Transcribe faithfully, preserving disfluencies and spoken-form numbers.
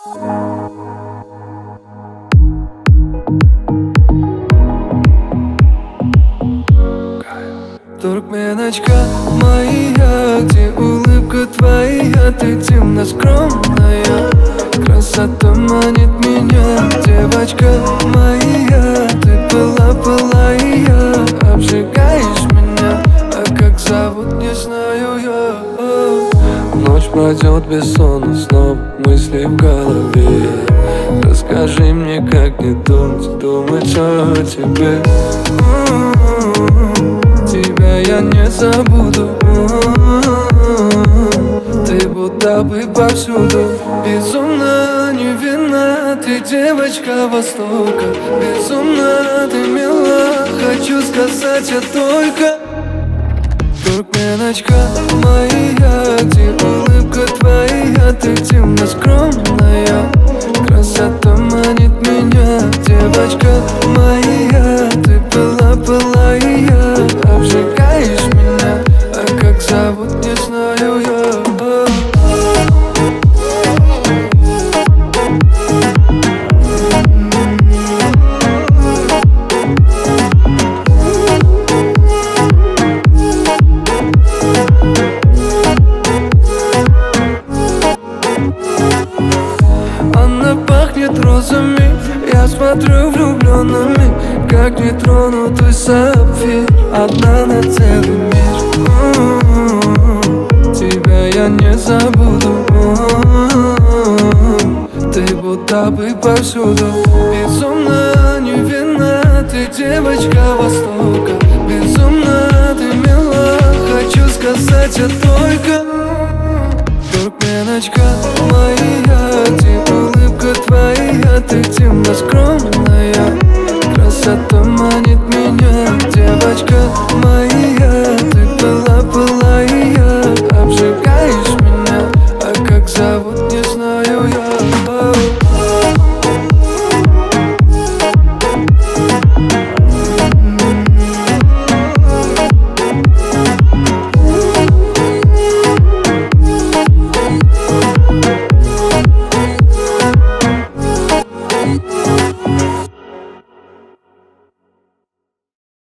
Туркменочка моя, где улыбка твоя, ты темно скромная, красота манит меня. Девочка моя, ты пыла-пылая, обжигаешь меня, а как зовут, не знаю я. Ночь пройдет без сона, снова мысли в голове. Расскажи мне, как не думать, думать о тебе. Тебя я не забуду, ты будто бы повсюду. Безумно невинна, ты девочка Востока. Безумно ты мила, хочу сказать я только. Туркменочка моя, где улыбка твоя, ты темно скромная, красота манит меня. Девочка моя, ты пыла-пылая, обжигаешь меня, а как зовут, не знаю я. Она пахнет розами, я смотрю влюбленными, как нетронутый сапфир, одна на целый мир. Тебя я не забуду, ты будто бы повсюду. Безумно невинна, ты девочка Востока. Безумно ты мила, хочу сказать я только. Туркменочка моя, где улыбка твоя, ты темно скромная, красота манит меня. Девочка моя, ты пыла-пылая,